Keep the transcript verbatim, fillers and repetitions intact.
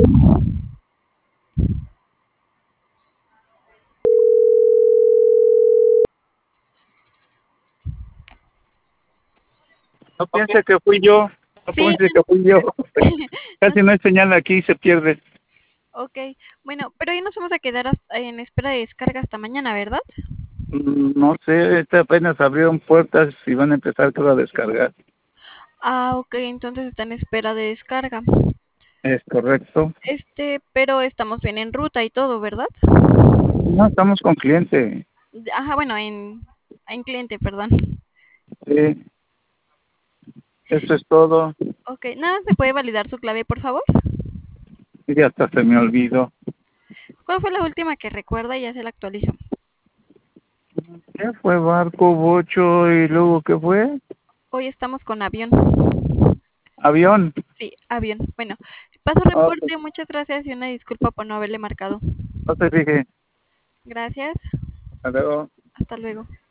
No piense que fui yo, no Sí. piense que fui yo. Casi no hay señal aquí y se pierde. Ok, bueno, pero hoy nos vamos a quedar hasta- en espera de descarga hasta mañana, ¿verdad? Mm, No sé, este apenas abrieron puertas y van a empezar todo a descargar. Ah, ok, entonces está en espera de descarga. Es correcto. Este, pero estamos bien en ruta y todo, ¿verdad? No, estamos con cliente. Ajá, bueno, en, en cliente, perdón. Sí, eso es todo. Ok, nada, ¿me puede validar su clave, por favor? Y hasta se me olvidó. ¿Cuál fue la última que recuerda y ya se la actualizo? ¿Qué fue barco, bocho y luego qué fue? Hoy estamos con avión. Avión. Sí, avión. Bueno, paso Ok, reporte, muchas gracias y una disculpa por no haberle marcado. no te dije. Gracias, Hasta luego. hasta luego.